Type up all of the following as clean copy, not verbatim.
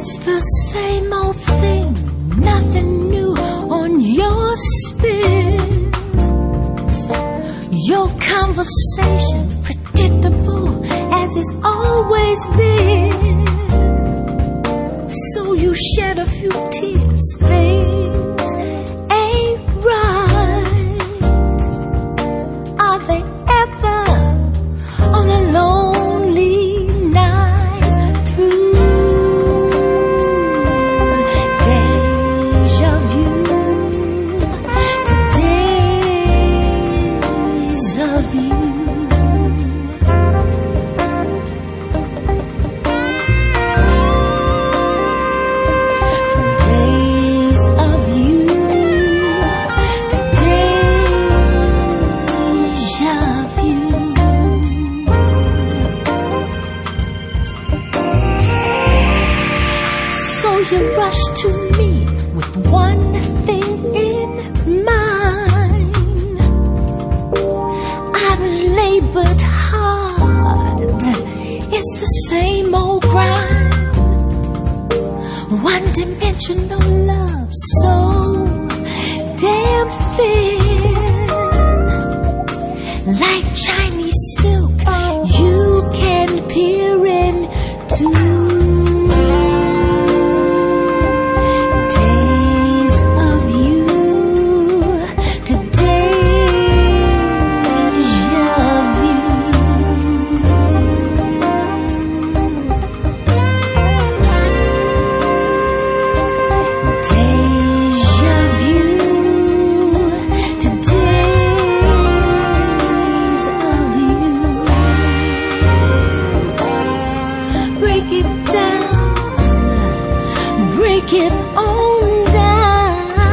It's the same old thing, nothing new on your spin. Your conversation predictable as it's always been. So you shed a few tears, things ain't right. Are they ever on a lonely night through? Deja vu, days of you. You rush to me with one thing in mind. I've labored hard, it's the same old grind. One-dimensional love, so damn thin. Like Chinese silk, you can peer into. Break it on down.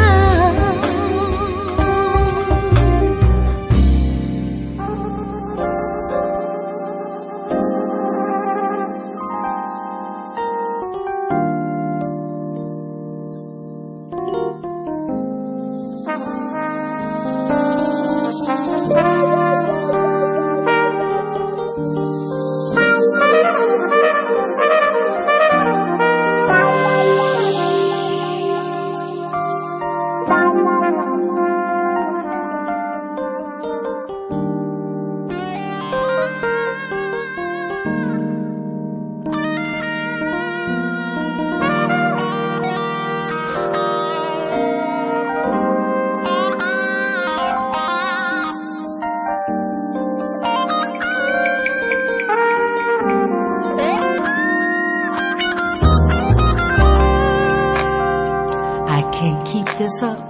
Can't keep this up.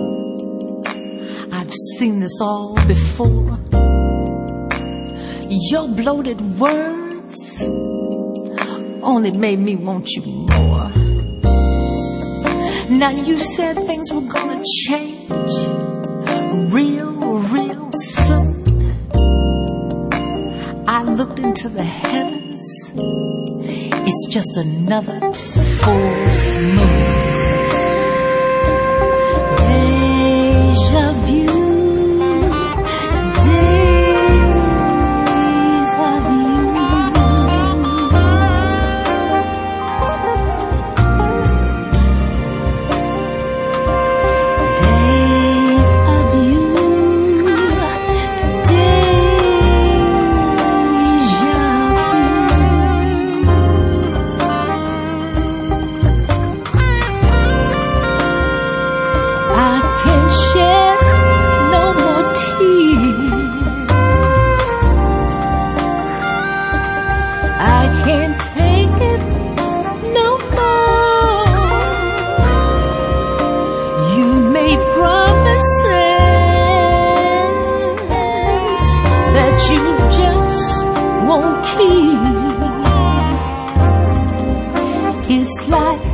I've seen this all before. Your bloated words only made me want you more. Now you said things were gonna change real soon. I looked into the heavens. It's just another full moon. Deja vu, days of you. Days of you, deja vu. I can't shed no more tears. I can't take it no more. You made promises that you just won't keep. It's like